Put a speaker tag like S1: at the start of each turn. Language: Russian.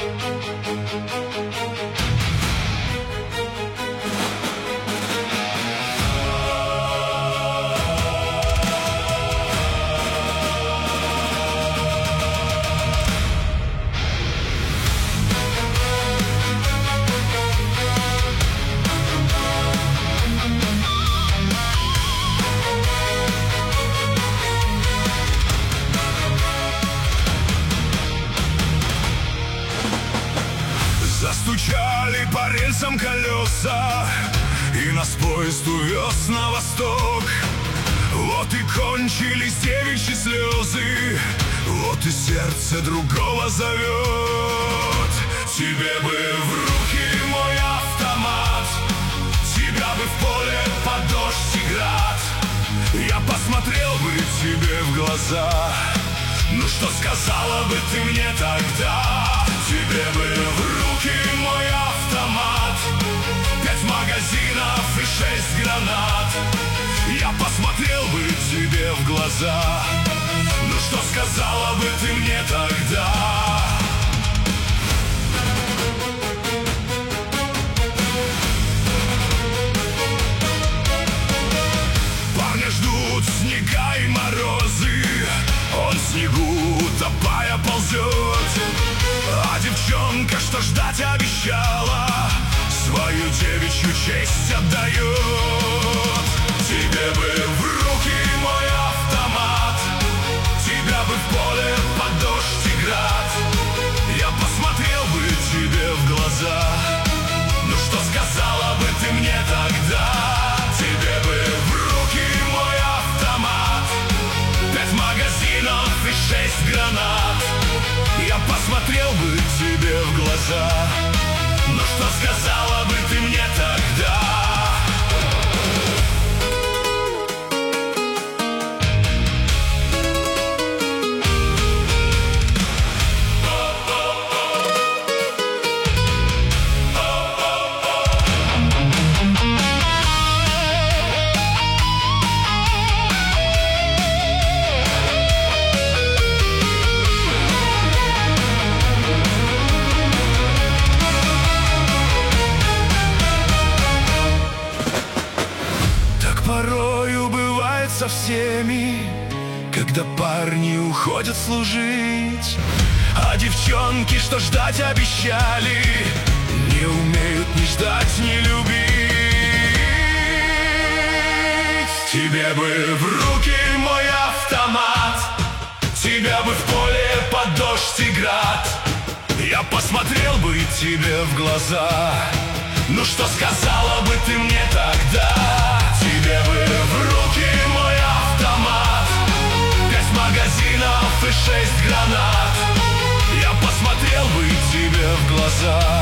S1: Застучали по рельсам колеса, и нас поезд увез на восток. Вот и кончились девичьи слезы, вот и сердце другого зовет. Тебе бы в руки мой автомат, тебя бы в поле под дождь и град. Я посмотрел бы тебе в глаза, ну что сказала бы ты мне тогда? Тебе бы в руки мой автомат, 5 магазинов и 6 гранат. Я посмотрел бы тебе в глаза, ну что сказала бы ты мне тогда? Парня ждут снега и морозы, он в снегу утопая ползет. А девчонка, что ждать обещала, свою девичью честь отдает. Тебе бы в руки мой автомат, тебя бы в поле под дождь и град. Я посмотрел бы тебе в глаза, ну что сказала бы ты мне тогда? Тебе бы в руки мой автомат, 5 магазинов и 6 гранат. Я посмотрел бы тебе в глаза, но что сказала бы ты мне тогда? Порою бывает со всеми, когда парни уходят служить, а девчонки, что ждать обещали, не умеют ни ждать, ни любить. Тебе бы в руки мой автомат, тебя бы в поле под дождь и град. Я посмотрел бы тебе в глаза, ну что сказала бы ты мне тогда? Тебе бы в руки мой автомат, 5 магазинов и 6 гранат. Я посмотрел бы тебе в глаза,